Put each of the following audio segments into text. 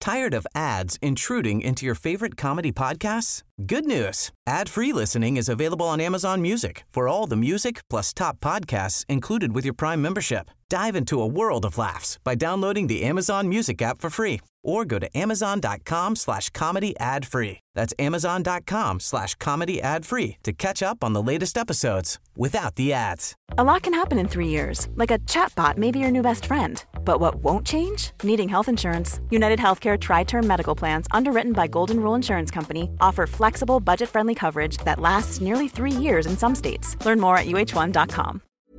Tired of ads intruding into your favorite comedy podcasts? Good news. Ad-free listening is available on Amazon Music for all the music plus top podcasts included with your Prime membership. Dive into a world of laughs by downloading the Amazon Music app for free or go to amazon.com/comedy ad-free. That's amazon.com/comedy ad-free to catch up on the latest episodes without the ads. A lot can happen in 3 years, like a chatbot may be your new best friend. But what won't change? Needing health insurance. United Healthcare Tri-Term Medical Plans, underwritten by Golden Rule Insurance Company, offer flexible, budget-friendly coverage that lasts nearly 3 years in some states. Learn more at uh1.com.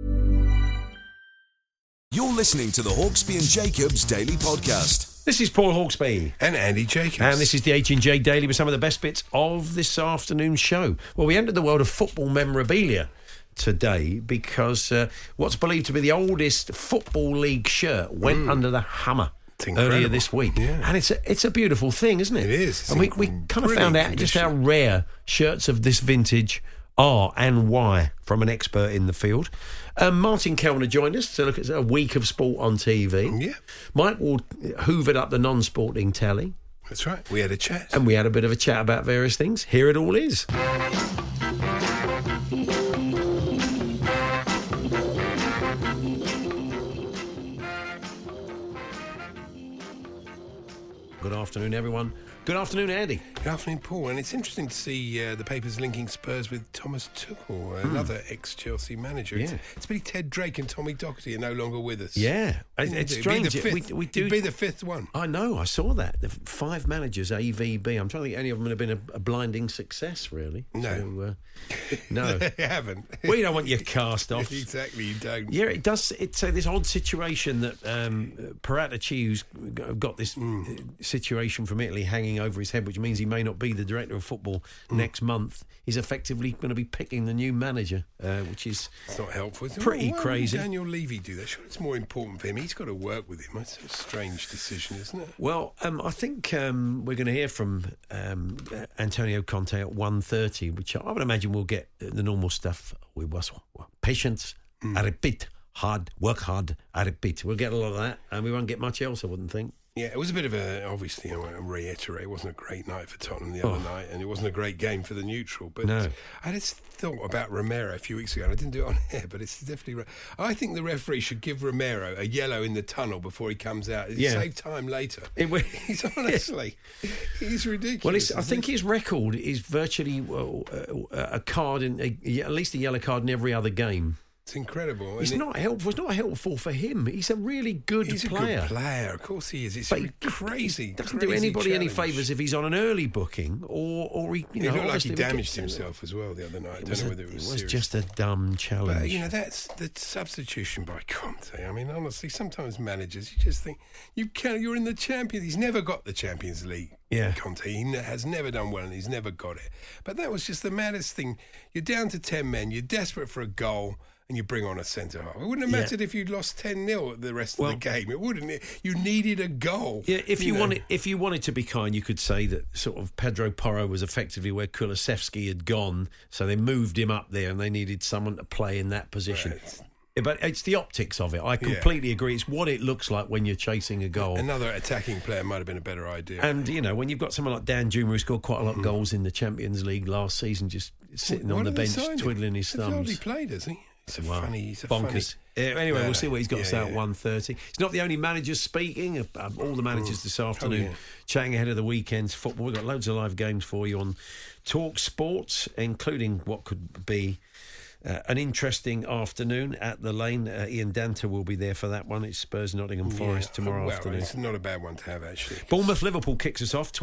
You're listening to the Hawksby and Jacobs Daily Podcast. This is Paul Hawksby. And Andy Jacobs. And this is the H&J Daily with some of the best bits of this afternoon's show. Well, we entered the world of football memorabilia today because what's believed to be the oldest Football League shirt went under the hammer earlier this week. Yeah. And it's a beautiful thing, isn't it? It is. It's and we kind of found out just how rare shirts of this vintage are and why from an expert in the field. Martin Kellner joined us to look at a week of sport on TV. Yeah. Mike Ward hoovered up the non-sporting telly. That's right. We had a chat. And we had a bit of a chat about various things. Here it all is. Good afternoon, everyone. Good afternoon, Andy. Good afternoon, Paul. And it's interesting to see the papers linking Spurs with Thomas Tuchel, another ex-Chelsea manager. Yeah. It's pretty Ted Drake and Tommy Docherty are no longer with us. Yeah. It's strange. We do. It'd be the fifth one. I know. I saw that. The 5 managers, AVB. I'm trying to think any of them have been a blinding success, really. No. So, no. They haven't. We don't want you cast off. Exactly, you don't. Yeah, it does. It's this odd situation that Paratici, who's got this situation from Italy hanging over his head, which means he may not be the director of football next month, is effectively going to be picking the new manager, which is it's not helpful. Pretty why crazy. Would Daniel Levy do that? Sure, it's more important for him. He's got to work with him. It's a strange decision, isn't it? Well, I think we're going to hear from Antonio Conte at 1:30, which I would imagine we'll get the normal stuff. We was patience, I repeat, work hard, I repeat. We'll get a lot of that, and we won't get much else, I wouldn't think. Yeah, it was a bit of obviously, I want to reiterate, it wasn't a great night for Tottenham the other night, and it wasn't a great game for the neutral. But no. I just thought about Romero a few weeks ago, and I didn't do it on air, but it's definitely... I think the referee should give Romero a yellow in the tunnel before he comes out. It'd save time later. He's honestly... He's ridiculous. Well, I think his record is virtually a card, at least a yellow card in every other game. It's incredible. It's not helpful. It's not helpful for him. He's a really good player. He's a good player. Of course he is. It's crazy. He doesn't do anybody any favours if he's on an early booking or he. He looked like he damaged himself as well the other night. I don't know whether it was serious. It was just a dumb challenge. But, that's the substitution by Conte. I mean, honestly, sometimes managers, you just think, you're in the Champions. He's never got the Champions League. Yeah. Conte, he has never done well and he's never got it. But that was just the maddest thing. You're down to 10 men, you're desperate for a goal, and you bring on a centre-half. It wouldn't have mattered if you'd lost 10-0 at the rest of the game. It wouldn't. You needed a goal. Yeah, if you wanted to be kind, you could say that sort of Pedro Porro was effectively where Kulusevski had gone, so they moved him up there and they needed someone to play in that position. Right. But it's the optics of it. I completely agree. It's what it looks like when you're chasing a goal. Another attacking player might have been a better idea. And, when you've got someone like Dan Juma who scored quite a lot of goals in the Champions League last season, just sitting on the bench, twiddling his thumbs. He's hardly played, has he? He's bonkers. Anyway, we'll see what he's got to say at 1:30. He's not the only manager speaking. All the managers this afternoon chatting ahead of the weekend's football. We've got loads of live games for you on Talk Sports, including what could be an interesting afternoon at the Lane. Ian Danter will be there for that one. It's Spurs Nottingham Forest tomorrow afternoon. It's not a bad one to have, actually. Bournemouth Liverpool kicks us off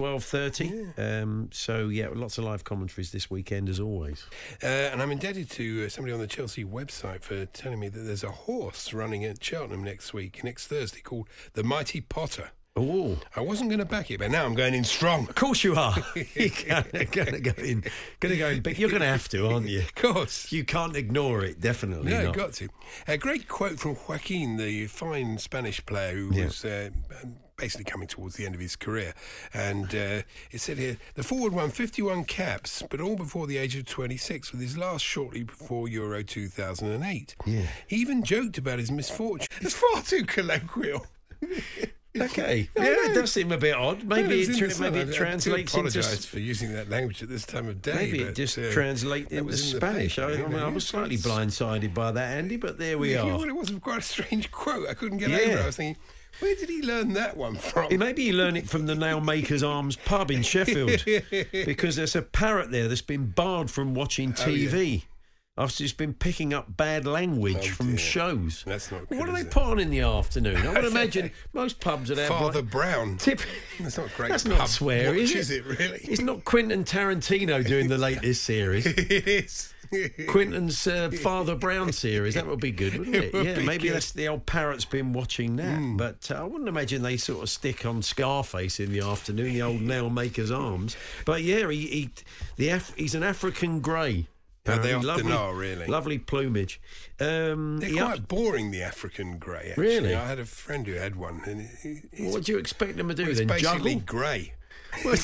12:30. Lots of live commentaries this weekend as always. And I'm indebted to somebody on the Chelsea website for telling me that there's a horse running at Cheltenham next Thursday, called the Mighty Potter. Oh, I wasn't going to back it, but now I'm going in strong. Of course you are. You're going to go in big. You're going to have to, aren't you? Of course. You can't ignore it, definitely. No, not. got to. A great quote from Joaquin, the fine Spanish player who was basically coming towards the end of his career. And it said here, the forward won 51 caps, but all before the age of 26, with his last shortly before Euro 2008. Yeah. He even joked about his misfortune. It's far too colloquial. Okay. Yeah, it does seem a bit odd. Maybe it translates into... I apologise for using that language at this time of day. Maybe it just translates into Spanish. I was slightly blindsided by that, Andy, but there we are. Well, it was quite a strange quote. I couldn't get over it. I was thinking, where did he learn that one from? Maybe he learned it from the Nailmakers Arms pub in Sheffield, because there's a parrot there that's been barred from watching TV. I've just been picking up bad language from shows. That's not good. What do they put on in the afternoon? I would imagine most pubs would have... Father Brown. That's not great. That's not swear, is it really? It's not Quentin Tarantino doing the latest series. It is. Quentin's Father Brown series. That would be good, wouldn't it? Maybe that's the old parrot's been watching that. But I wouldn't imagine they sort of stick on Scarface in the afternoon, the old Nailmaker's Arms. But yeah, he's an African grey. Yeah, they often are, really. Lovely plumage. They're quite boring, the African grey, actually. Really? I had a friend who had one. And what do you expect them to do then? It's basically grey. Well,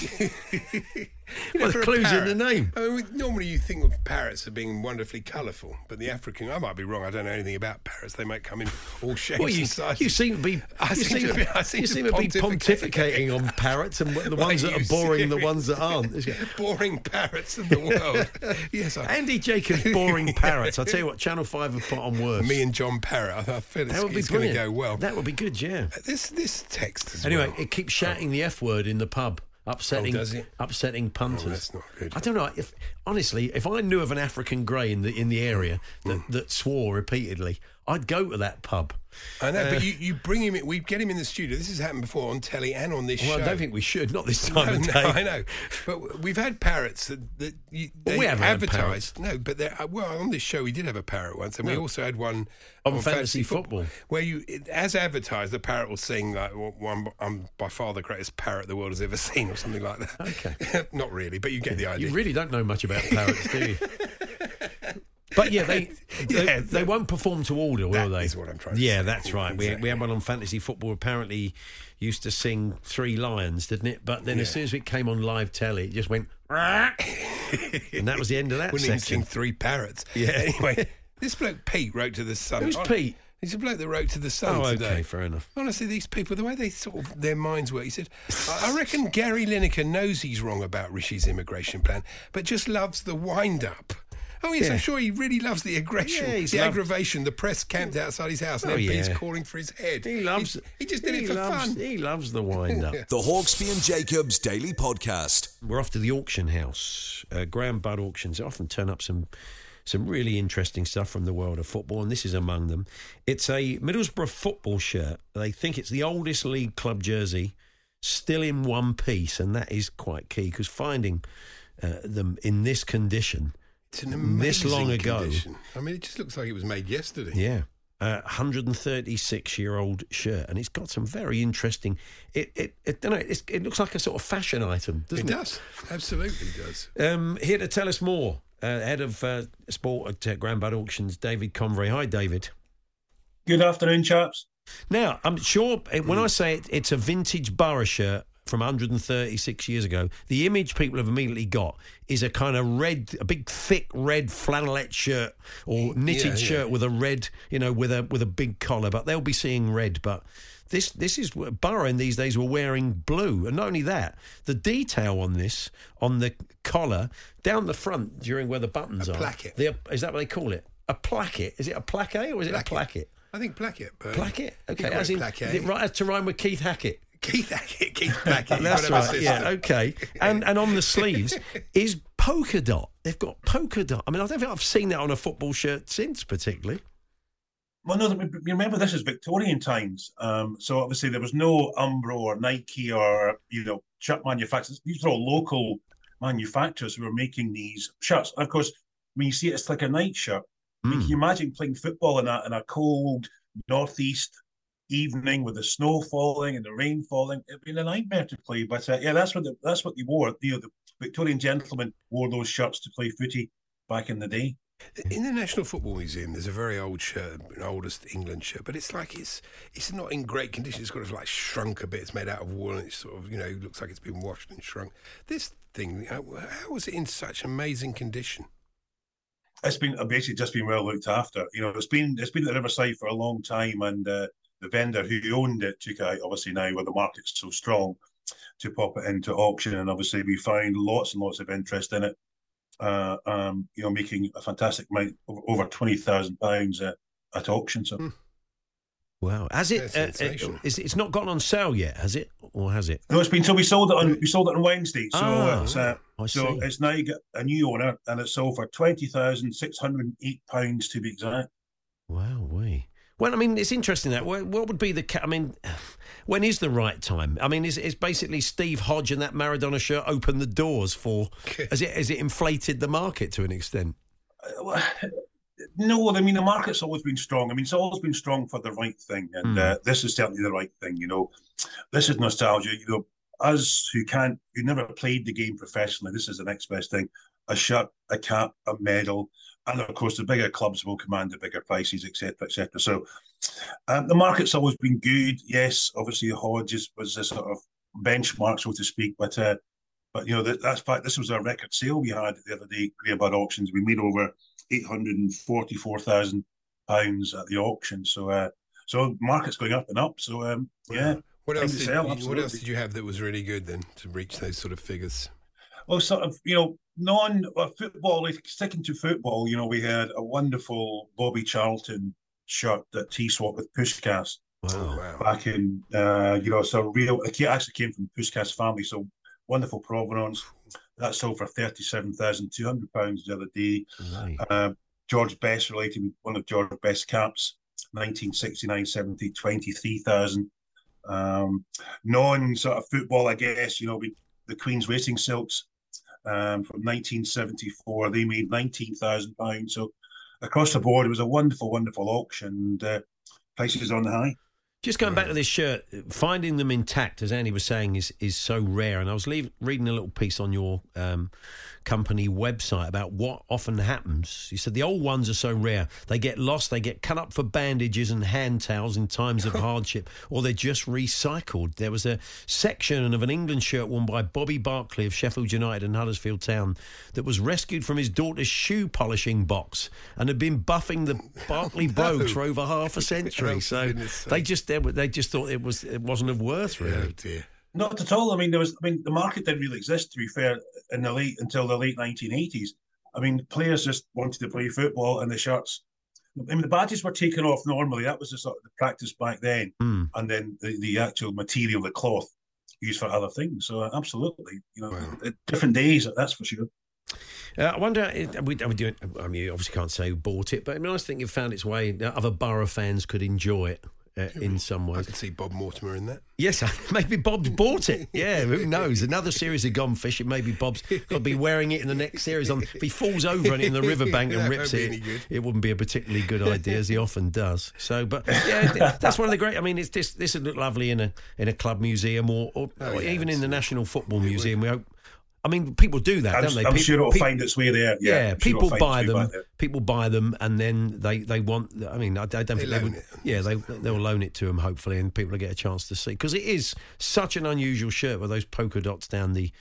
the clue's in the name. I mean, normally you think of parrots as being wonderfully colourful, but the African, I might be wrong, I don't know anything about parrots. They might come in all shapes and sizes. You seem to be pontificating on parrots and the ones that are boring, the ones that aren't. Boring parrots in the world. Yes, Andy Jacobs' boring parrots. I tell you what, Channel 5 have put on worse. Me and John Parrott. I feel it's going to go well. That would be good, yeah. This text as anyway, it keeps shouting the F word in the pub. Upsetting punters. Oh, that's not good. I don't know. If I knew of an African grey in the area that swore repeatedly, I'd go to that pub. I know, but you bring him in. We get him in the studio. This has happened before on telly and on this show. I don't think we should. Not this time of day. I know, but we've had parrots that they advertised. No, but on this show we did have a parrot once, and we also had one on fantasy football where as advertised, the parrot will sing like, "I'm by far the greatest parrot the world has ever seen," or something like that. Okay, not really, but you get the idea. You really don't know much about parrots, do you? But yeah, they won't perform to order, will they? That is what I'm trying to say. Yeah, that's right. Exactly. We had one on fantasy football. Apparently, used to sing Three Lions, didn't it? But then as soon as it came on live telly, it just went, and that was the end of that Wouldn't section. even sing Three Parrots. Yeah. Anyway, this bloke Pete wrote to the Sun. Who's Pete? He's a bloke that wrote to the Sun today. Okay, fair enough. Honestly, these people, the way they sort of their minds work, he said, I reckon Gary Lineker knows he's wrong about Rishi's immigration plan, but just loves the wind-up. Oh, yes, I'm sure he really loves the aggression, the aggravation, the press camped outside his house and MPs calling for his head. He loves He just did it for fun. He loves the wind-up. The Hawksbee and Jacobs Daily Podcast. We're off to the auction house. Graham Budd Auctions. They often turn up some really interesting stuff from the world of football, and this is among them. It's a Middlesbrough football shirt. They think it's the oldest league club jersey, still in one piece, and that is quite key, because finding them in this condition... It's an amazing this long ago. Condition. I mean, it just looks like it was made yesterday. Yeah. 136-year-old shirt, and it's got some very interesting... It looks like a sort of fashion item, doesn't it? It does. Absolutely does. Here to tell us more, head of sport at Graham Budd Auctions, David Convery. Hi, David. Good afternoon, chaps. Now, I'm sure when I say it's a vintage Borough shirt from 136 years ago, the image people have immediately got is a kind of a big thick red flannelette shirt or knitted shirt with a red, with a big collar. But they'll be seeing red. But this is Borough in these days were wearing blue, and not only that, the detail on this on the collar down the front during where the buttons are. Placket. Is that what they call it? A placket? Is it a plaquet or is it a placket? I think placket. Placket. Okay. As in, is it right to rhyme with Keith Hackett? Keith Plackett. That's right, yeah, okay. And on the sleeves is polka dot. They've got polka dot. I mean, I don't think I've seen that on a football shirt since, particularly. Well, no, remember this is Victorian times. So obviously there was no Umbro or Nike or, shirt manufacturers. These are all local manufacturers who were making these shirts. And of course, when you see it, it's like a night shirt. I mean, can you imagine playing football in a cold northeast evening with the snow falling and the rain falling? It'd be a nightmare to play. But that's what they wore. The Victorian gentlemen wore those shirts to play footy back in the day. In the National Football Museum, there's a very old shirt, an oldest England shirt, but it's like it's not in great condition. It's got to shrunk a bit. It's made out of wool, and it's sort of looks like it's been washed and shrunk. This thing, how was it in such amazing condition? It's been basically just been well looked after. It's been at Riverside for a long time, and the vendor who owned it took out, obviously now where the market's so strong, to pop it into auction. And obviously we found lots and lots of interest in it, making a fantastic amount, over £20,000 at auction. So. Wow! Has it? It's not gone on sale yet, has it, or has it? No, it's been. So we sold it on Wednesday. So so it's now got a new owner, and it's sold for £20,608 to be exact. Wow, Well, I mean, it's interesting that. What would be the? I mean, when is the right time? I mean, is basically Steve Hodge and that Maradona shirt opened the doors for? Has it inflated the market to an extent? No, I mean, the market's always been strong. I mean, it's always been strong for the right thing. And this is certainly the right thing, This is nostalgia. Us who never played the game professionally, this is the next best thing. A shirt, a cap, a medal. And, of course, the bigger clubs will command the bigger prices, etc., etc. So the market's always been good. Yes, obviously, Hodge was a sort of benchmark, so to speak. But that's fact. This was a record sale we had the other day, Grey Bird Auctions. We made over £844,000 at the auction. So market's going up and up. So yeah. What else did you have that was really good then to reach those sort of figures? Well, sort of non-football. Sticking to football, we had a wonderful Bobby Charlton shirt that T-swap with Puskás. Wow. Back in it actually came from the Puskás family. So wonderful provenance. That sold for £37,200 the other day. Right. George Best related with one of George Best's caps, 1969-70, 23,000. Non sort of football, I guess. The Queen's Racing Silks from 1974. They made £19,000. So across the board, it was a wonderful, wonderful auction. And prices on the high. Just going back to this shirt, finding them intact, as Andy was saying, is so rare. And I was reading a little piece on your company website about what often happens. You said the old ones are so rare. They get lost, they get cut up for bandages and hand towels in times of hardship, or they're just recycled. There was a section of an England shirt worn by Bobby Barclay of Sheffield United and Huddersfield Town that was rescued from his daughter's shoe polishing box and had been buffing the Barclay Brogues for over half a century. So they just thought it wasn't of worth, really. Oh dear. Not at all. I mean, the market didn't really exist, to be fair, until the late 1980s. I mean, players just wanted to play football, and the shirts. I mean, the badges were taken off normally. That was the sort of the practice back then, and then the actual material, the cloth, used for other things. So absolutely, different days. That's for sure. I wonder, we do. I mean, you obviously can't say who bought it, but I mean, I think it found its way. Other Borough fans could enjoy it. In some ways. I could see Bob Mortimer in that. Yes, maybe Bob's bought it. Yeah, who knows? Another series of Gone Fishing, maybe Bob's got to be wearing it in the next series. If he falls over in the riverbank and rips it, it wouldn't be a particularly good idea, as he often does. So, but yeah, that's one of the great. I mean, this would look lovely in a club museum or even in the National Football Museum. We hope. I mean, people do that, don't they? I'm sure it'll find its way there. Yeah, people buy them. People buy them, and then they want. I mean, I don't think they would. Yeah, they'll loan it to them, hopefully, and people will get a chance to see, because it is such an unusual shirt with those polka dots down the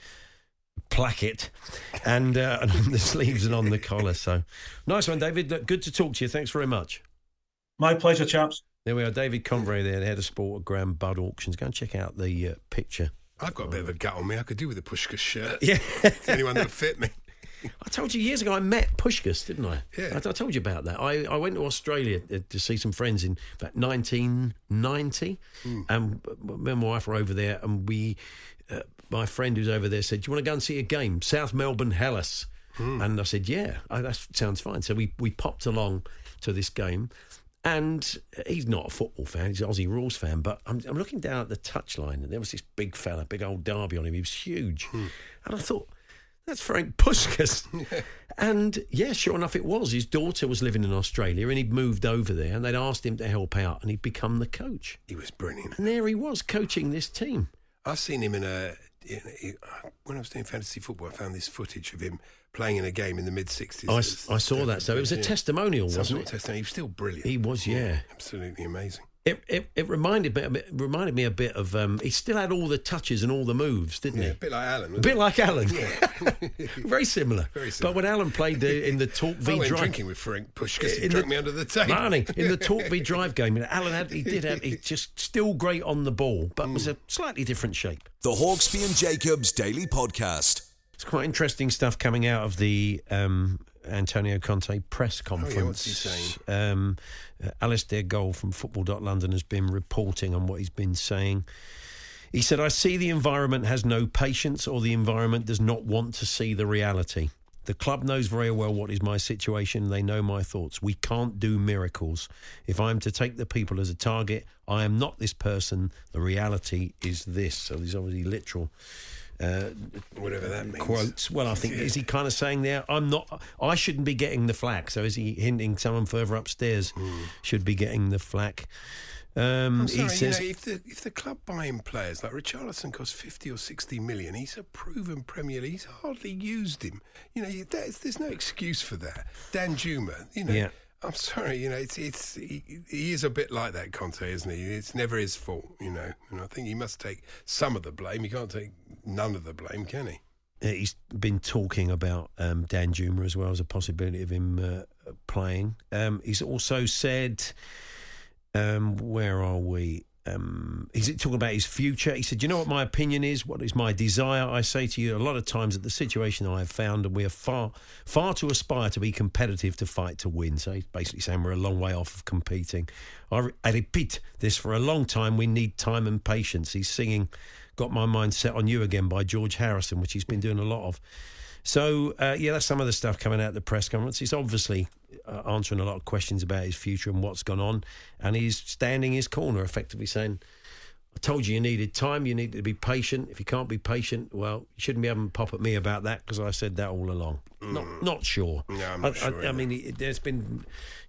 placket and on the sleeves and on the collar. So nice one, David. Good to talk to you. Thanks very much. My pleasure, chaps. There we are, David Convery there, the head of sport at Graham Budd Auctions. Go and check out the picture. I've got a bit of a gut on me. I could do with a Puskás shirt. Yeah. It's the only one that would fit me. I told you years ago I met Puskás, didn't I? Yeah. I told you about that. I went to Australia to see some friends in about 1990, and me and my wife were over there, and my friend who's over there said, "Do you want to go and see a game? South Melbourne Hellas." And I said, "Yeah, that sounds fine." So we popped along to this game. And he's not a football fan, he's an Aussie Rules fan, but I'm looking down at the touchline, and there was this big fella, big old derby on him. He was huge. And I thought, that's Ferenc Puskás. And yeah, sure enough it was. His daughter was living in Australia, and he'd moved over there, and they'd asked him to help out, and he'd become the coach. He was brilliant. And there he was, coaching this team. I've seen him when I was doing fantasy football, I found this footage of him playing in a game in the mid-60s. I saw that. So it was a testimonial, wasn't it? Testimonial. He was still brilliant. He was, yeah. Absolutely amazing. It reminded me a bit of. He still had all the touches and all the moves, didn't he? A bit like Alan. A bit like Alan. Yeah. Very similar. Very similar. But when Alan played in the Talk v I went Drive, drinking with Frank Push because he drank me under the table. In the Talk v Drive game, he just still great on the ball, but was a slightly different shape. The Hawksbee and Jacobs Daily Podcast. It's quite interesting stuff coming out of the Antonio Conte press conference. Oh, yeah, what's he saying? Alistair Gold from Football.London has been reporting on what he's been saying. He said, I see the environment has no patience, or the environment does not want to see the reality. The club knows very well what is my situation. They know my thoughts. We can't do miracles. If I'm to take the people as a target, I am not this person. The reality is this. So there's obviously literal whatever that means. Quotes. Well, I think, is he kind of saying there, I shouldn't be getting the flack? So is he hinting someone further upstairs should be getting the flack? I'm sorry, he says, if the club buying players like Richarlison costs 50 or 60 million, he's a proven Premier League. He's hardly used him. There's no excuse for that. Dan Juma, Yeah. I'm sorry, he is a bit like that, Conte, isn't he? It's never his fault, and I think he must take some of the blame. He can't take none of the blame, can he? He's been talking about Dan Juma as well as a possibility of him playing. He's also said, where are we? He's talking about his future. He said, you know what my opinion is? What is my desire? I say to you a lot of times that the situation I have found, and we are far to aspire to be competitive, to fight to win. So he's basically saying we're a long way off of competing. I repeat this for a long time. We need time and patience. He's singing Got My Mind Set on You Again by George Harrison, which he's been doing a lot of. So, that's some of the stuff coming out at the press conference. He's obviously answering a lot of questions about his future and what's gone on, and he's standing his corner, effectively saying, I told you needed time, you need to be patient. If you can't be patient, well, you shouldn't be having a pop at me about that, because I said that all along. Not sure. No, I'm not sure. I mean, there's been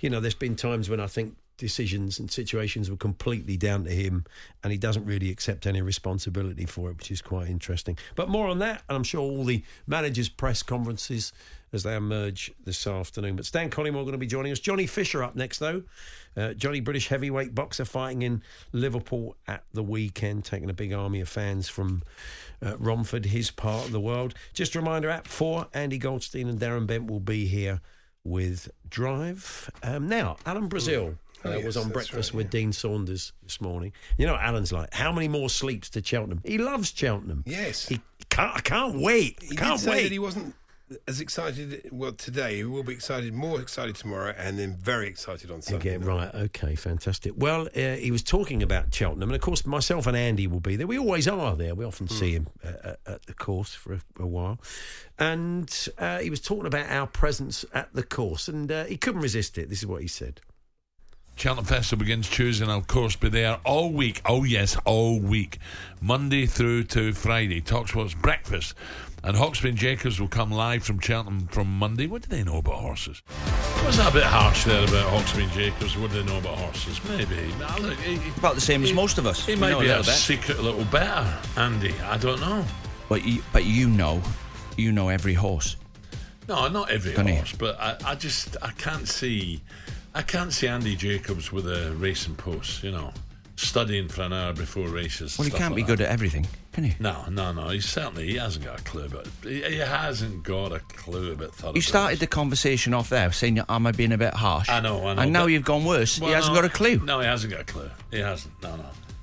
times when I think decisions and situations were completely down to him, and he doesn't really accept any responsibility for it, which is quite interesting. But more on that, and I'm sure all the managers' press conferences as they emerge this afternoon. But Stan Collymore going to be joining us. Johnny Fisher up next, though. Johnny, British heavyweight boxer, fighting in Liverpool at the weekend, taking a big army of fans from Romford, his part of the world. Just a reminder, at 4, Andy Goldstein and Darren Bent will be here with Drive. Now, Alan Brazil was on Breakfast with Dean Saunders this morning. You know what Alan's like? How many more sleeps to Cheltenham? He loves Cheltenham. Yes. I can't wait. He did say that he wasn't as excited, today. He will be more excited tomorrow, and then very excited on Sunday. Again, right, okay, fantastic. Well, he was talking about Cheltenham, and of course myself and Andy will be there. We always are there. We often see him at the course for a while. And he was talking about our presence at the course, and he couldn't resist it. This is what he said. Cheltenham Festival begins Tuesday and I'll of course be there all week. Oh yes, all week. Monday through to Friday. Talksport's breakfast. And Hawksbee and Jacobs will come live from Cheltenham from Monday. What do they know about horses? Was that a bit harsh there about Hawksbee and Jacobs? What do they know about horses? Maybe. About the same as most of us. He might be a secret a little better, Andy. I don't know. But you know every horse. No, not every horse. But I can't see Andy Jacobs with a racing post, studying for an hour before races. Well, he can't be good at everything, can he? No. He hasn't got a clue about it. He hasn't got a clue about thoroughbreds. You started the conversation off there saying, am I being a bit harsh? I know. And now you've gone worse. Well, he hasn't got a clue. No, he hasn't got a clue. He hasn't. No.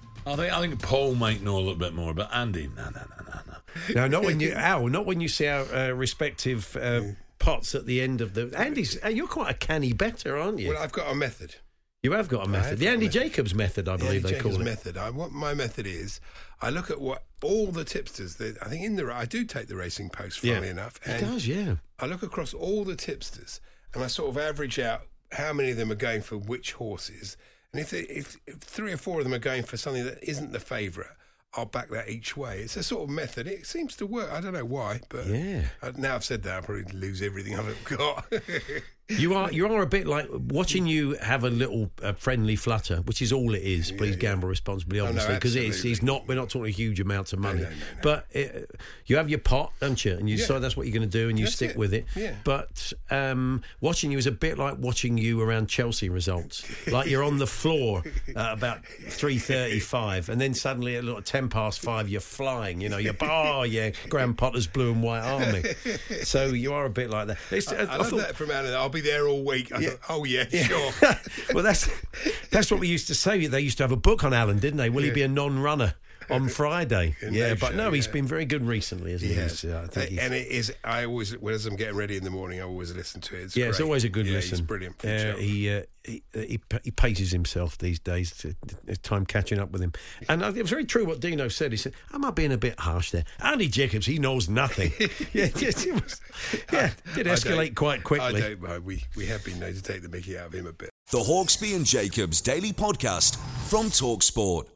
I think Paul might know a little bit more, but Andy, no. No, not when you see our respective pots at the end of the... Andy's, you're quite a canny better, aren't you? Well, I've got a method. You have got a method. The Andy Jacobs method, I believe they call it. Method. What my method is, I look at what all the tipsters, I think I do take the Racing Post, funnily enough. It does, yeah. I look across all the tipsters and I sort of average out how many of them are going for which horses. And if 3 or 4 of them are going for something that isn't the favourite, I'll back that each way. It's a sort of method. It seems to work. I don't know why, but now I've said that, I'll probably lose everything I've got. You are a bit like watching you have a little friendly flutter, which is all it is. Please gamble responsibly, obviously, because it's not. We're not talking huge amounts of money, but you have your pot, don't you? And you decide that's what you're going to do, and you stick with it. Yeah. But watching you is a bit like watching you around Chelsea results. Like you're on the floor at about 3:35, and then suddenly at 5:10, you're flying. You know, Graham Potter's blue and white army. So you are a bit like that. I love that from Alan. I'll be there all week. I thought, sure. Well, that's what we used to say. They used to have a book on Alan, didn't they? Will he be a non-runner on Friday? He's been very good recently, isn't he? And it is. I always, as I'm getting ready in the morning, I always listen to it. It's always a good listen. He's brilliant. He paces himself these days. There's time catching up with him. And it was very true what Dino said. He said, "Am I being a bit harsh there?" Andy Jacobs, he knows nothing. It did escalate quite quickly. I don't mind. We have been known to take the mickey out of him a bit. The Hawksbee and Jacobs Daily Podcast from TalkSport.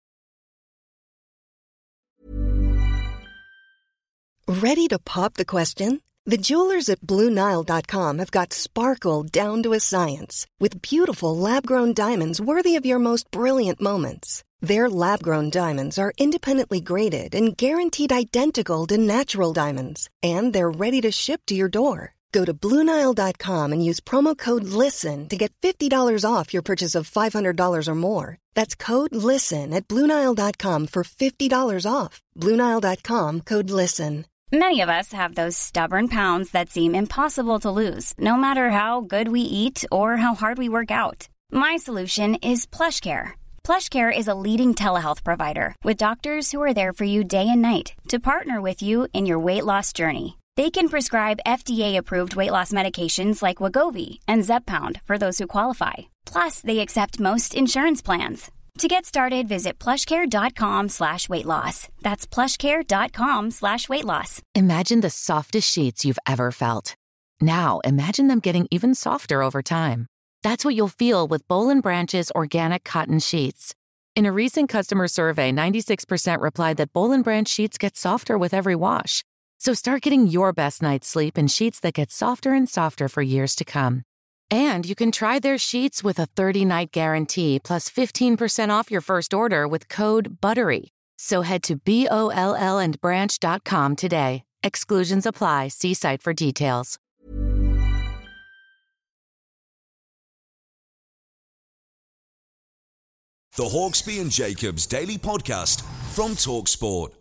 Ready to pop the question? The jewelers at BlueNile.com have got sparkle down to a science with beautiful lab-grown diamonds worthy of your most brilliant moments. Their lab-grown diamonds are independently graded and guaranteed identical to natural diamonds, and they're ready to ship to your door. Go to BlueNile.com and use promo code LISTEN to get $50 off your purchase of $500 or more. That's code LISTEN at BlueNile.com for $50 off. BlueNile.com, code LISTEN. Many of us have those stubborn pounds that seem impossible to lose, no matter how good we eat or how hard we work out. My solution is PlushCare. PlushCare is a leading telehealth provider with doctors who are there for you day and night to partner with you in your weight loss journey. They can prescribe FDA-approved weight loss medications like Wegovy and Zepbound for those who qualify. Plus, they accept most insurance plans. To get started, visit plushcare.com/weightloss. That's plushcare.com/weightloss. Imagine the softest sheets you've ever felt. Now, imagine them getting even softer over time. That's what you'll feel with Boll & Branch's organic cotton sheets. In a recent customer survey, 96% replied that Boll & Branch sheets get softer with every wash. So start getting your best night's sleep in sheets that get softer and softer for years to come. And you can try their sheets with a 30-night guarantee plus 15% off your first order with code BUTTERY. So head to BOLLandbranch.com today. Exclusions apply. See site for details. The Hawksbee and Jacobs Daily Podcast from TalkSport.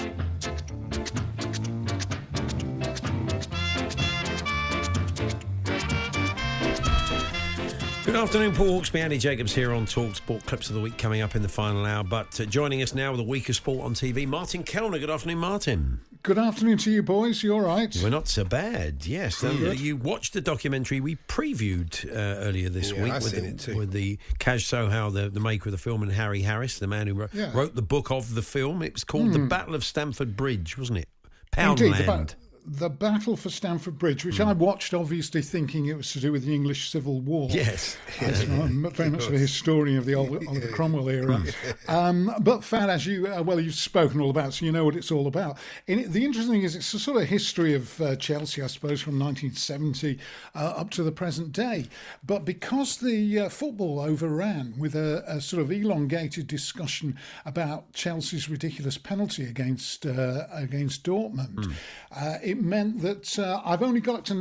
Good afternoon, Paul Hawksbee, Andy Jacobs here on TalkSport. Clips of the week coming up in the final hour. But joining us now with a week of sport on TV, Martin Kellner. Good afternoon, Martin. Good afternoon to you, boys. You all right? We're not so bad, yes. You watched the documentary we previewed earlier this week with the Kaj Sohal, the maker of the film, and Harry Harris, the man who wrote the book of the film. It was called The Battle of Stamford Bridge, wasn't it? Poundland. The Battle for Stamford Bridge, which I watched, obviously thinking it was to do with the English Civil War. Yes. I'm very much a historian of the Cromwell era. But Fad, as you've spoken all about, so you know what it's all about. The interesting thing is it's a sort of history of Chelsea, I suppose, from 1970 up to the present day. But because the football overran with a sort of elongated discussion about Chelsea's ridiculous penalty against Dortmund, it meant that I've only got up to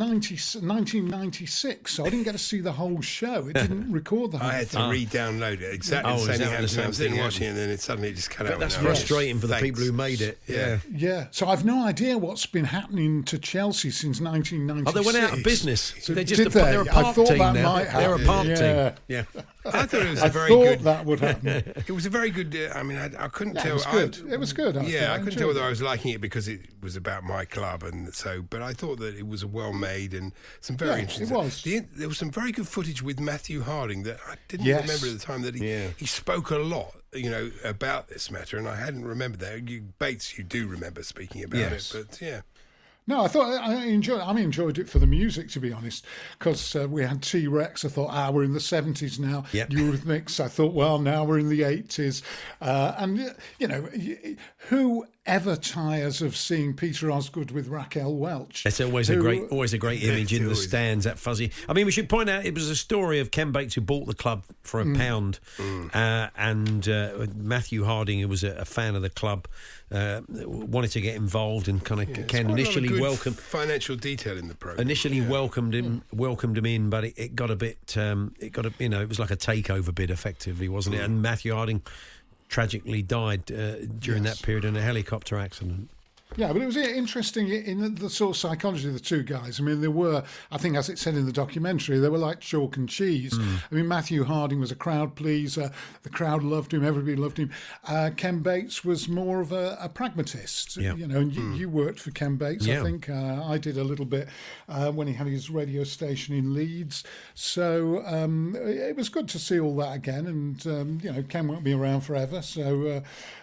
1996, so I didn't get to see the whole show. It didn't record the whole thing. I had to re-download it. Exactly the same thing. I was sitting watching it, and then it suddenly just cut out. That's frustrating for the people who made it. Yeah. So I've no idea what's been happening to Chelsea since 1996. Oh, they went out of business. So they're a park team now. They're a park team. Yeah. I thought it was good. That would happen. It was a very good. I couldn't tell. It was good. I couldn't tell whether I was liking it because it was about my club, and so. But I thought that it was well made and some very interesting. It was. There was some very good footage with Matthew Harding that I didn't remember at the time that he spoke a lot, about this matter, and I hadn't remembered that. Bates, you do remember speaking about it, but yeah. No, I enjoyed it for the music, to be honest, because we had T-Rex. I thought, we're in the 70s now. Yep. Eurythmics, I thought, well, now we're in the 80s. And, who ever tires of seeing Peter Osgood with Raquel Welch. It's always a great image in the stands, that fuzzy. I mean, we should point out it was a story of Ken Bates, who bought the club for £1, and Matthew Harding, who was a fan of the club, wanted to get involved, and kind of Ken initially welcomed financial detail in the program. Welcomed him in, but it got a bit. It was like a takeover bid, effectively, wasn't it? And Matthew Harding tragically died during that period in a helicopter accident. Yeah, but it was interesting in the sort of psychology of the two guys. I mean, there were, I think, as it said in the documentary, they were like chalk and cheese. I mean, Matthew Harding was a crowd pleaser. The crowd loved him. Everybody loved him. Ken Bates was more of a pragmatist. Yeah. You know, and you worked for Ken Bates, I think. I did a little bit when he had his radio station in Leeds. So it was good to see all that again. And, Ken won't be around forever. So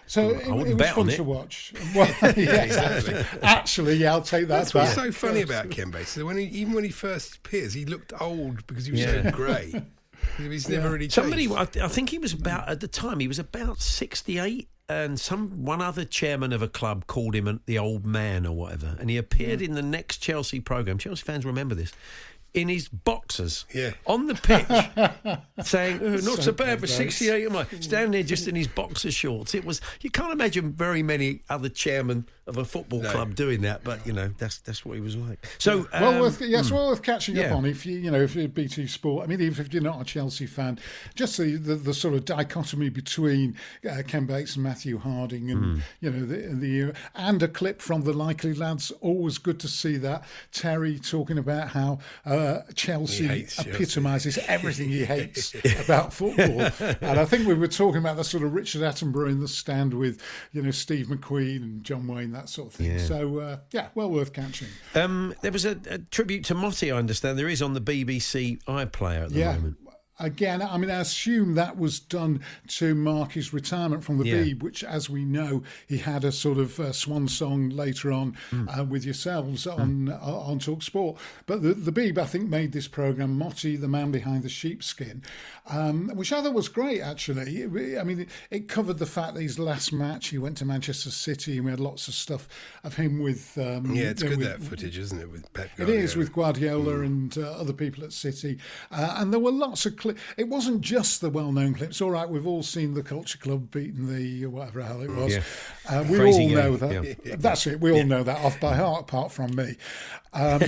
it was fun to watch. Well, yeah, exactly. Actually, I'll take that. That's what's so funny about Ken Bates. Even when he first appears, he looked old because he was so grey. He's never really changed. I think he was at the time, he was about 68. And one other chairman of a club called him the old man or whatever. And he appeared in the next Chelsea programme. Chelsea fans remember this. In his boxers on the pitch, saying, not so bad for 68 am I? Standing there just in his boxer shorts. It was, you can't imagine very many other chairmen of a football club doing that, but that's what he was like. So well worth catching up on if you're BT Sport. I mean, even if you're not a Chelsea fan, just the sort of dichotomy between Ken Bates and Matthew Harding, and the and a clip from the Likely Lads. Always good to see that. Terry talking about how Chelsea epitomises everything he hates about football. And I think we were talking about the sort of Richard Attenborough in the stand with Steve McQueen and John Wayne, that sort of thing. So well worth catching. There was a tribute to Motti, I understand there is, on the BBC iPlayer at the moment. Again, I mean, I assume that was done to mark his retirement from the Beeb, which, as we know, he had a sort of swan song later on with yourselves on Talk Sport. But the Beeb, I think, made this programme, Motti, the man behind the sheepskin, which I thought was great, actually. I mean, it covered the fact that his last match, he went to Manchester City, and we had lots of stuff of him with... it's good, that footage, isn't it, with Pep Guardiola? It is, with Guardiola and other people at City. And there were lots of it wasn't just the well-known clips. All right, we've all seen the Culture Club beating the whatever the hell it was. We all know that. Yeah. That's it. We all know that off by heart, apart from me. But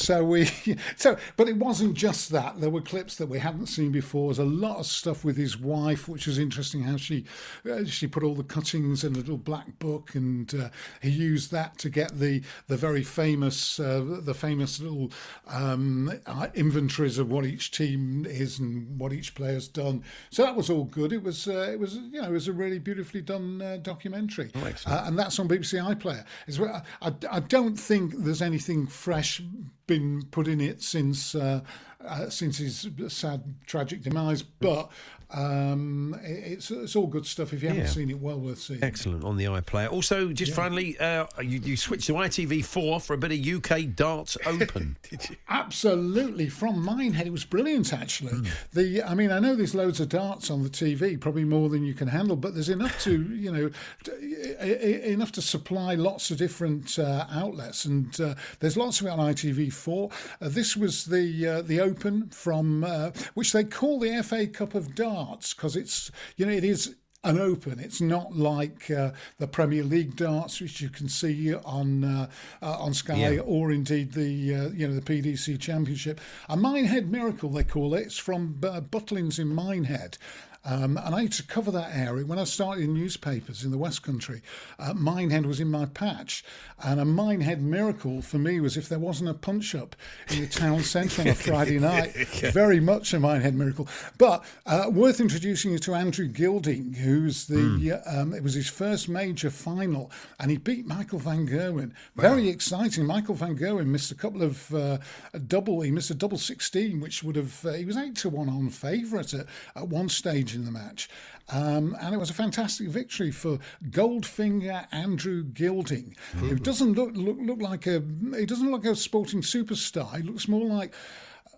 it wasn't just that. There were clips that we hadn't seen before. There's a lot of stuff with his wife, which was interesting. How she put all the cuttings in a little black book, and he used that to get the very famous little inventories of what each team is and what each player's done. So that was all good. It was a really beautifully done documentary, and that's on BBC iPlayer. I don't think there's anything fresh been put in it since his sad, tragic demise, but it's all good stuff. If you haven't seen it, well worth seeing. Excellent, on the iPlayer. Also, just finally, you switched to ITV4 for a bit of UK Darts Open. Did you? Absolutely, from Minehead. It was brilliant, actually. I know there's loads of darts on the TV, probably more than you can handle, but there's enough to enough to supply lots of different outlets, and there's lots of it on ITV4. This was the Open from which they call the FA Cup of Darts, because it's it is an Open. It's not like the Premier League darts, which you can see on Sky, or indeed the PDC Championship. A Minehead Miracle, they call it. It's from Butlins in Minehead. And I used to cover that area when I started in newspapers in the West Country. Minehead was in my patch, and a Minehead Miracle for me was if there wasn't a punch-up in the town centre on a Friday night. Very much a Minehead Miracle. But worth introducing you to Andrew Gilding, who's it was his first major final, and he beat Michael van Gerwen. Very exciting. Michael van Gerwen missed a couple of he missed a double 16, which would have he was 8-1 on favourite at one stage in the match, and it was a fantastic victory for Goldfinger Andrew Gilding, who doesn't look like he doesn't look like a sporting superstar. He looks more like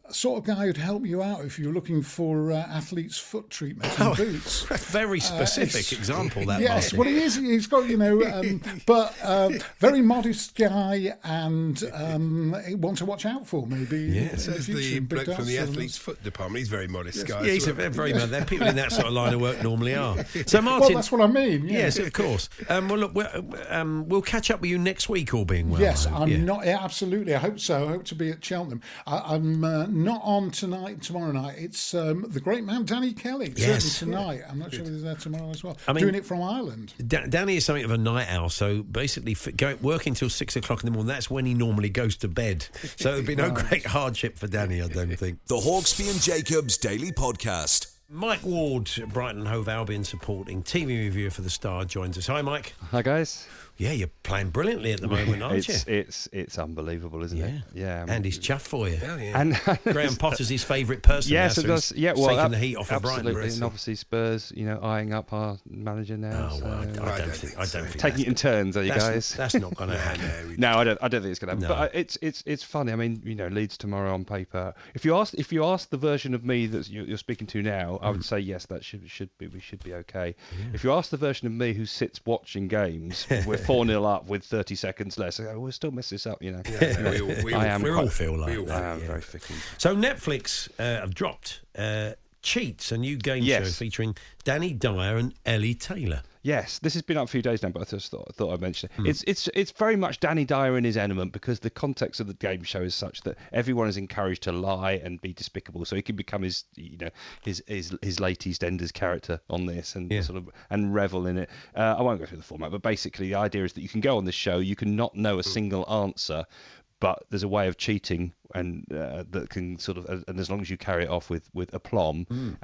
sort of guy who'd help you out if you're looking for athlete's foot treatment and boots. Very specific example, that. Yes, Martin. well, he is. He's got, but very modest guy and one to watch out for, maybe. Yeah, says the bloke from the athlete's foot department. He's a very modest guy. Yeah, he's very modest. They're people in that sort of line of work normally are. So, Martin. Well, that's what I mean. Yeah. Yes, of course. Well, look, we'll catch up with you next week, all being well. Yes, I'm not. Yeah, absolutely. I hope so. I hope to be at Cheltenham. I'm not on tomorrow night. It's the great man Danny Kelly. Yes. Certainly tonight. I'm not sure if he's there tomorrow as well. Doing it from Ireland. Danny is something of a night owl, so basically working till 6 o'clock in the morning, that's when he normally goes to bed. So there'd be no great hardship for Danny, I don't think. The Hawksbee and Jacobs Daily Podcast. Mike Ward, Brighton Hove Albion supporting TV reviewer for The Star, joins us. Hi, Mike. Hi, guys. Yeah, you're playing brilliantly at the moment, aren't you? It's unbelievable, isn't it? Yeah. And he's chuffed for you. Yeah. And Graham Potter's his favourite person. Yes, now, it does. Yeah, well, taking the heat off of Brighton. Absolutely, and obviously Spurs, eyeing up our manager now. Oh, well, I don't think taking it in turns, are you guys? That's not going to happen. No, I don't think it's going to happen. No. But it's funny. I mean, Leeds tomorrow on paper. If you ask the version of me that you're speaking to now, I would say yes, that we should be okay. Yeah. If you ask the version of me who sits watching games, we're 4-0 up with 30 seconds less. We'll still mess this up, Yeah, we all feel like that. I am very fickle. So Netflix have dropped Cheats, a new game show featuring Danny Dyer and Ellie Taylor. Yes, this has been up a few days now, but I just thought I'd mention it. It's very much Danny Dyer in his element, because the context of the game show is such that everyone is encouraged to lie and be despicable, so he can become his late EastEnders character on this and and revel in it. I won't go through the format, but basically the idea is that you can go on this show, you can not know a single answer, but there's a way of cheating, and that can and as long as you carry it off with aplomb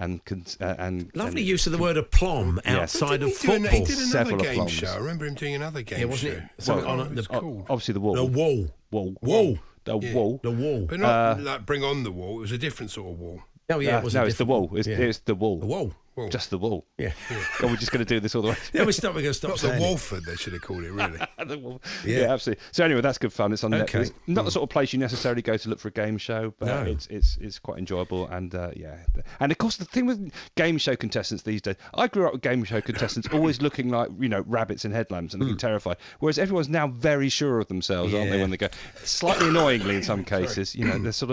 and lovely use of the word aplomb outside of football. He did another game show. I remember him doing another game show. Obviously the wall. The wall. Wall. The wall. The wall. But not like Bring On the Wall. It was a different sort of wall. Oh yeah, it's the wall. It's the wall. The wall. Just the wall. Yeah. Are we just going to do this all the way? Yeah, we're going to stop. Not the Walford, they should have called it, really. Yeah, absolutely. So anyway, that's good fun. It's on Netflix. Not the sort of place you necessarily go to look for a game show, but it's quite enjoyable. And and of course the thing with game show contestants these days, I grew up with game show contestants always looking like rabbits in headlamps and looking terrified, whereas everyone's now very sure of themselves, aren't they? When they go, slightly annoyingly in some cases, they're sort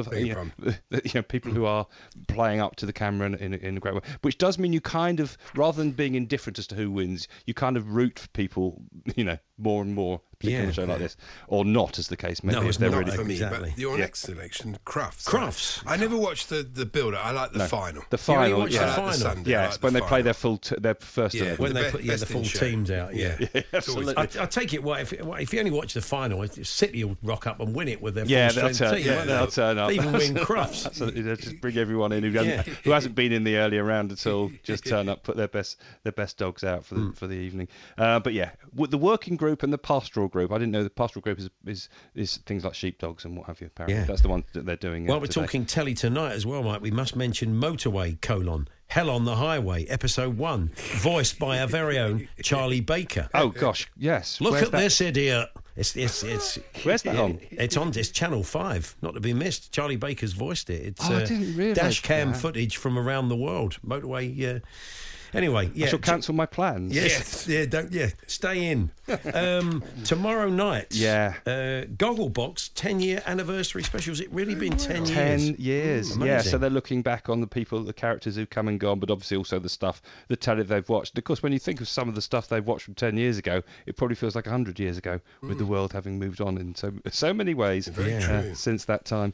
of people who are playing up to the camera in a great way, which does mean you kind of, rather than being indifferent as to who wins, you kind of root for people, more and more, particularly on a show like this, or not, as the case may be. No, it's not really for me. But your next selection, Crufts. I never watched the build-up. I like the final. The final, the final. Yes, when they play their first. When they put the full teams out. Yeah, absolutely. I take it. If you only watch the final, City will rock up and win it with their full strength team. They'll turn up. They even win Crufts. Absolutely, they'll just bring everyone in who hasn't been in the earlier round at all. Just turn up, put their best dogs out for the evening. But yeah, with the working group and the pastoral group, I didn't know the pastoral group is things like sheepdogs and what have you. Apparently, that's the one that they're doing. Well, we're talking telly tonight as well, Mike. We must mention Motorway: Hell on the Highway, Episode 1, voiced by our very own Charlie Baker. Oh gosh, yes. Look at this idiot. It's Where's that on? It's Channel 5, not to be missed. Charlie Baker's voiced it. It's I didn't realise dash cam footage from around the world. Motorway. Anyway, I shall cancel my plans. Yes. Stay in. Tomorrow night. Yeah. Gogglebox 10-year anniversary special. Has it really been 10 years? 10 years. Amazing. Yeah. So they're looking back on the characters who've come and gone, but obviously also the telly they've watched. And of course, when you think of some of the stuff they've watched from 10 years ago, it probably feels like 100 years ago, with the world having moved on in so many ways since that time.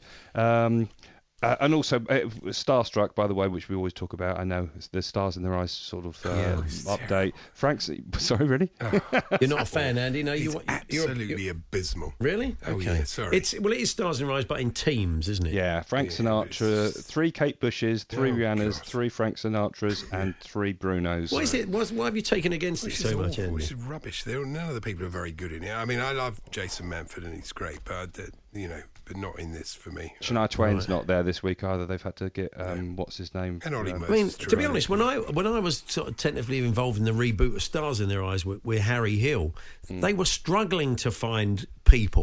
And also, Starstruck, by the way, which we always talk about. I know the stars in their eyes sort of update. Frank's, sorry, really? You're not a fan, Andy? No, you're absolutely abysmal. Really? Oh, okay. Yeah, sorry. It is stars in their eyes, but in teams, isn't it? Yeah, Frank Sinatra, 3 Kate Bushes, 3 Rihannas, 3 Frank Sinatras, and 3 Brunos. What is it? Why have you taken against it so much, Andy? It's rubbish. None of the people are very good in it. I mean, I love Jason Manford and he's great, but but not in this for me. Shania Twain's not there this week either. They've had to get what's his name? And Ollie I mean, to be honest, when I was sort of tentatively involved in the reboot of Stars in Their Eyes with Harry Hill, they were struggling to find people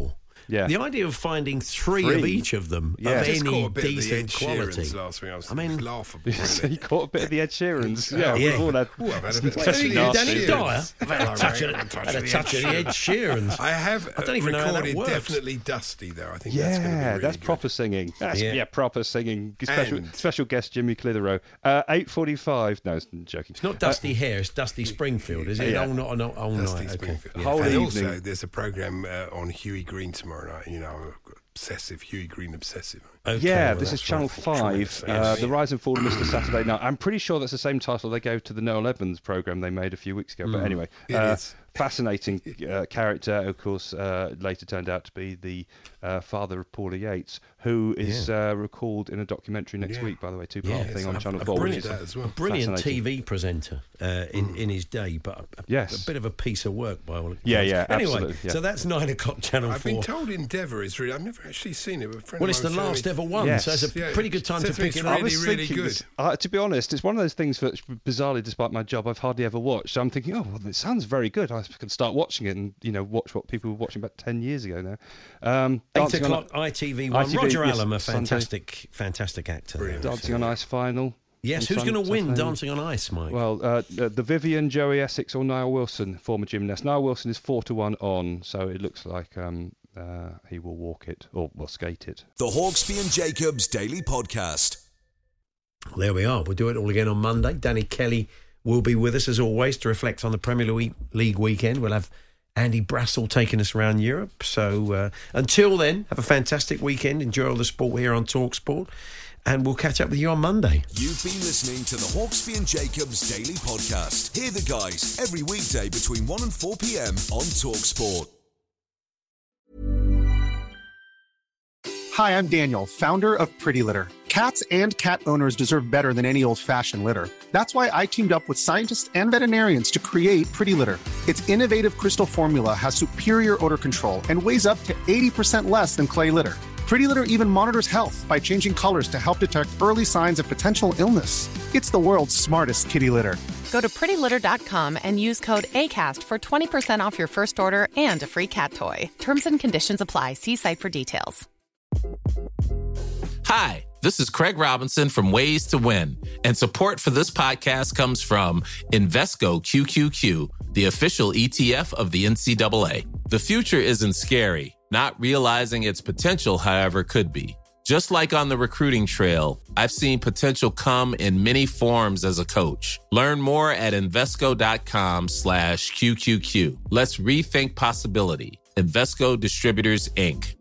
Yeah. The idea of finding three of each of them of any decent quality. Last week. I mean, laughable. You caught a bit of the Ed Sheerans. We've all had. I've had a bit of Danny Dyer. I've had a touch of the Ed Sheerans. I don't even know how that recorded works. Definitely Dusty there. I think that's going to be really that's good. proper singing. That's proper singing. Special guest Jimmy Clitheroe. 8:45. No, I'm joking. It's not Dusty Hare. It's Dusty Springfield, is it? Yeah. All night. Springfield. Whole and evening. also, there's a program on Huey Green tomorrow night. You know, obsessive Huey Green obsessive. This is Channel 5, The Rise and Fall of Mr. Saturday Night. I'm pretty sure that's the same title they gave to the Noel Evans programme they made a few weeks ago. But anyway, fascinating character, of course, later turned out to be the father of Paula Yates, who is recalled in a documentary next week, by the way, two-part thing on Channel 4. Brilliant TV presenter in his day, but a bit of a piece of work by all accounts. Anyway, absolutely. So that's 9 o'clock Channel 4. I've been told Endeavour is really... I've never actually seen it. But Well, it's the last ever one, so it's a pretty good time to pick it up. Really good. To be honest, it's one of those things that, bizarrely, despite my job, I've hardly ever watched. So I'm thinking, it sounds very good. I can start watching it and, watch what people were watching about 10 years ago now. 8 o'clock, ITV1. Roger Allam, a fantastic actor. Brilliant. Dancing on Ice final. Yes, who's going to win Dancing on Ice, Mike? Well, the Vivian, Joey Essex or Niall Wilson, former gymnast. Niall Wilson is 4-1 on, so it looks like he will walk it, or skate it. The Hawksbee and Jacobs Daily Podcast. There we are. We'll do it all again on Monday. Danny Kelly will be with us, as always, to reflect on the Premier League weekend. We'll have Andy Brassel taking us around Europe. So until then, have a fantastic weekend. Enjoy all the sport here on TalkSport. And we'll catch up with you on Monday. You've been listening to the Hawksbee and Jacobs Daily Podcast. Hear the guys every weekday between 1 and 4 p.m. on TalkSport. Hi, I'm Daniel, founder of Pretty Litter. Cats and cat owners deserve better than any old-fashioned litter. That's why I teamed up with scientists and veterinarians to create Pretty Litter. Its innovative crystal formula has superior odor control and weighs up to 80% less than clay litter. Pretty Litter even monitors health by changing colors to help detect early signs of potential illness. It's the world's smartest kitty litter. Go to prettylitter.com and use code ACAST for 20% off your first order and a free cat toy. Terms and conditions apply. See site for details. Hi, this is Craig Robinson from Ways to Win, and support for this podcast comes from Invesco QQQ, the official ETF of the NCAA. The future isn't scary. Not realizing its potential, however, could be. Just like on the recruiting trail, I've seen potential come in many forms as a coach. Learn more at Invesco.com/QQQ. Let's rethink possibility. Invesco Distributors, Inc.